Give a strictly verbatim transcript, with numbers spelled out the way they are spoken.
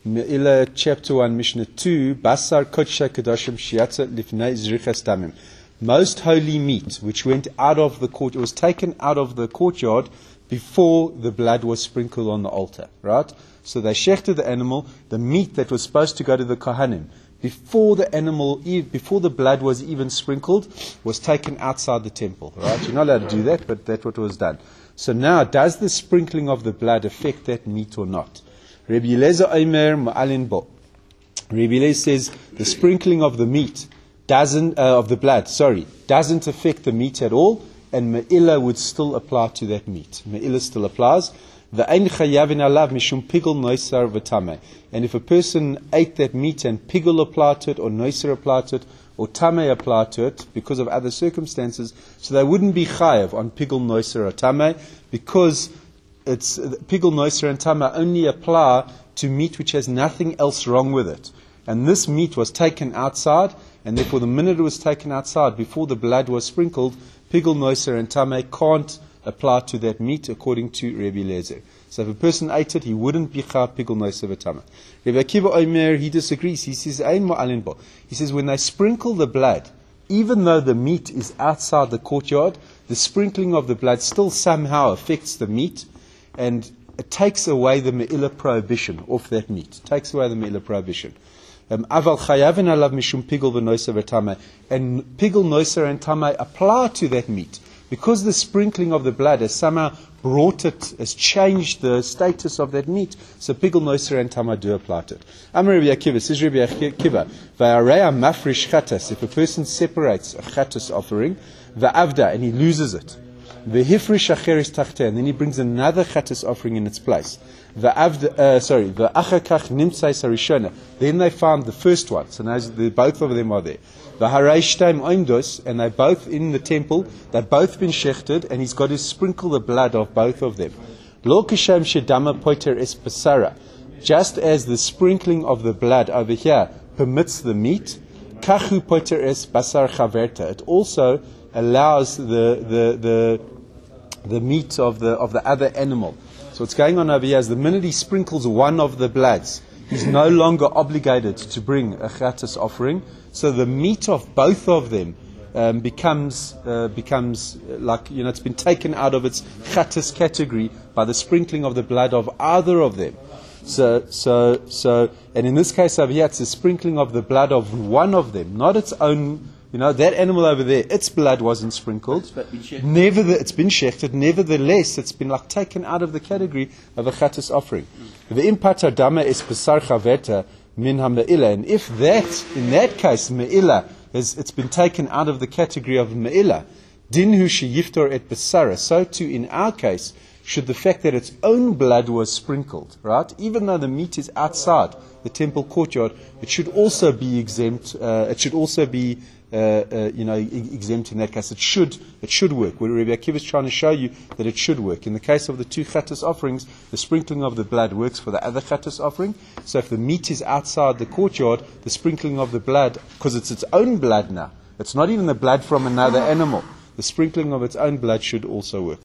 Me'ila chapter one, Mishnah two, Basar Kodsha Kedoshim Shiatza Lifnei Zrichas Damim. Most holy meat which went out of the court, it was taken out of the courtyard before the blood was sprinkled on the altar, right? So they shechted the animal, the meat that was supposed to go to the Kohanim, before the animal, before the blood was even sprinkled, was taken outside the temple, right? You're not allowed to do that, but that's what was done. So now, does the sprinkling of the blood affect that meat or not? Rabbi Eliezer Omer Ma'alin Bo. Rabbi Eliezer says the sprinkling of the meat doesn't, uh, of the blood, sorry, doesn't affect the meat at all, and Me'ila would still apply to that meat. Me'ila still applies. And if a person ate that meat and pigul applied to it, or noiser applied to it, or tameh applied to it, because of other circumstances, so they wouldn't be chayav on pigul, noiser, or tameh, because it's pigul, noiser, and tameh only apply to meat which has nothing else wrong with it. And this meat was taken outside, and therefore the minute it was taken outside, before the blood was sprinkled, pigul, noiser, and tameh can't apply to that meat according to Rabbi Eliezer. So if a person ate it, he wouldn't be chayav pigul, noiser, v'tameh. Rabbi Akiva Omer, he disagrees. He says, Ein ma'alin bo. He says, when they sprinkle the blood, even though the meat is outside the courtyard, the sprinkling of the blood still somehow affects the meat, and it takes away the me'ila prohibition off that meat. It takes away the me'ila prohibition. Aval chayavin alav mishum pigul v'noiser v'tameh. And pigul, noiser, and tameh apply to that meat, because the sprinkling of the blood has somehow brought it, has changed the status of that meat. So pigul, noiser, and tameh do apply to it. Amar Rabbi Akiva, says Rabbi Akiva, v'areya mafrish chatas, if a person separates a chatas offering, v'avda, and he loses it, v'hifrish acheris tachteh, and then he brings another chatas offering in its place, v'avda, uh, sorry, v'achakach nimtzai sarishona, then they found the first one, so now the, both of them are there. V'harayishtaim oimdos, and they're both in the temple, they've both been shechted, and he's got to sprinkle the blood of both of them. Lo kishem shedama poiter es basara, just as the sprinkling of the blood over here permits the meat, kachu poiter es basar chaverta, it also allows the the the the meat of the of the other animal. So what's going on over here is the minute he sprinkles one of the bloods, he's no longer obligated to bring a chatas offering. So the meat of both of them um, becomes uh, becomes like, you know, it's been taken out of its chatas category by the sprinkling of the blood of either of them. So so so, and in this case over here, it's the sprinkling of the blood of one of them, not its own. You know, that animal over there, its blood wasn't sprinkled. Never, it's been shechted. Nevertheless, it's been like taken out of the category of a chatas offering. The impata dama is pesar chaverta min ha-me'ila. And if that, in that case, me'ila, is, it's been taken out of the category of me'ila, dinhu sheyiftor et pesara. So too, in our case, should the fact that its own blood was sprinkled, right? Even though the meat is outside the temple courtyard, it should also be exempt. Uh, it should also be Uh, uh, you know, exempt in that case. It should, it should work. Where Rabbi Akiva is trying to show you that it should work. In the case of the two chatas offerings, the sprinkling of the blood works for the other chatas offering. So if the meat is outside the courtyard, the sprinkling of the blood, because it's its own blood now, it's not even the blood from another animal, the sprinkling of its own blood should also work.